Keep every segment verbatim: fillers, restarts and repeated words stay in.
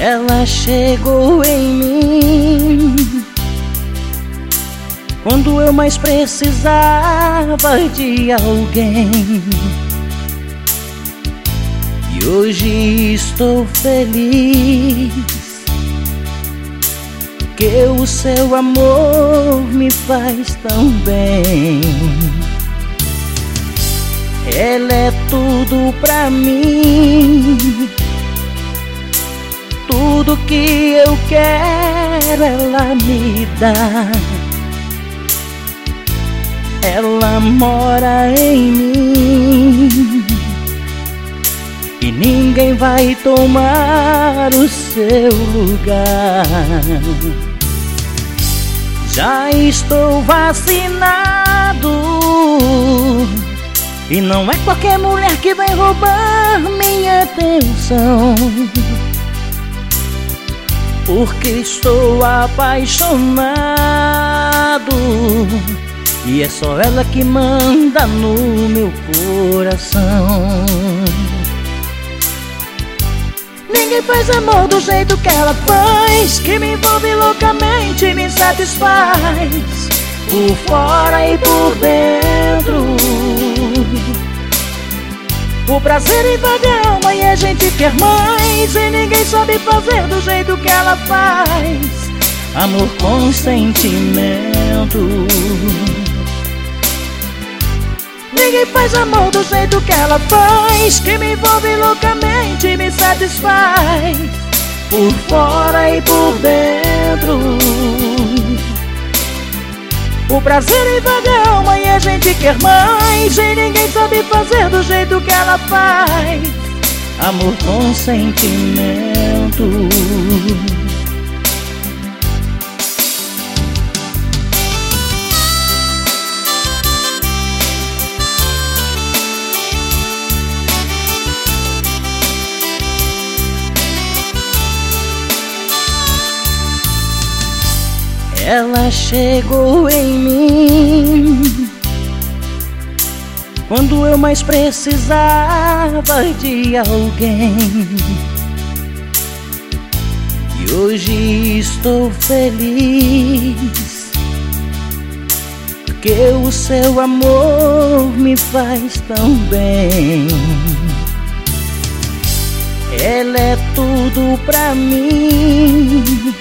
Ela chegou em mim quando eu mais precisava de alguém. E hoje estou feliz que o seu amor me faz tão bem. Ela é tudo pra mim, tudo que eu quero ela me dá. Ela mora em mim e ninguém vai tomar o seu lugar. Já estou vacinado e não é qualquer mulher que vai roubar minha atenção, porque estou apaixonado e é só ela que manda no meu coração. Ninguém faz amor do jeito que ela faz, que me envolve loucamente e me satisfaz, por fora e por dentro. O prazer invade a alma e a gente quer mais, e ninguém sabe fazer do jeito que ela faz, amor com sentimento. Ninguém faz amor do jeito que ela faz, que me envolve loucamente e me satisfaz, por fora e por dentro. O prazer invade a alma e a gente quer mais, e ninguém sabe fazer do jeito que ela faz, amor com sentimento. Ela chegou em mim quando eu mais precisava de alguém. E hoje estou feliz que o seu amor me faz tão bem. Ela é tudo pra mim,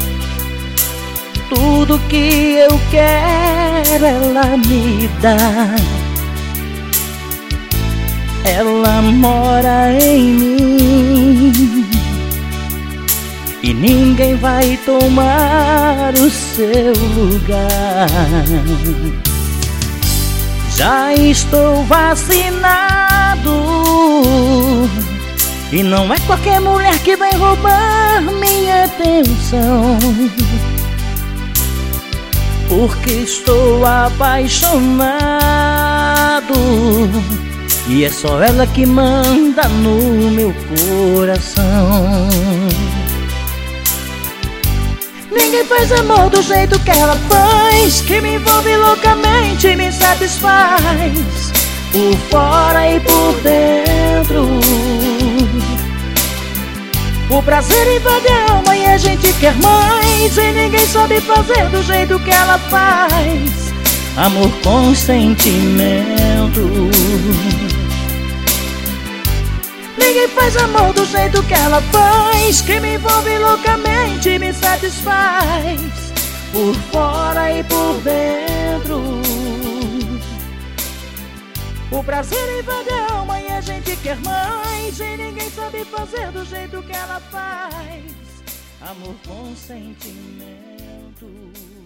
tudo que eu quero ela me dá. Ela mora em mim e ninguém vai tomar o seu lugar. Já estou vacinado e não é qualquer mulher que vai roubar minha atenção, porque estou apaixonado e é só ela que manda no meu coração. Ninguém faz amor do jeito que ela faz, que me envolve loucamente e me satisfaz, por fora e por dentro. O prazer invade a alma e a gente quer mais, e ninguém sabe fazer do jeito que ela faz, amor com sentimento. Ninguém faz amor do jeito que ela faz, que me envolve loucamente e me satisfaz, por fora e por dentro. O prazer invade a alma e a gente quer mais, e ninguém sabe fazer do jeito que ela faz, amor com sentimento.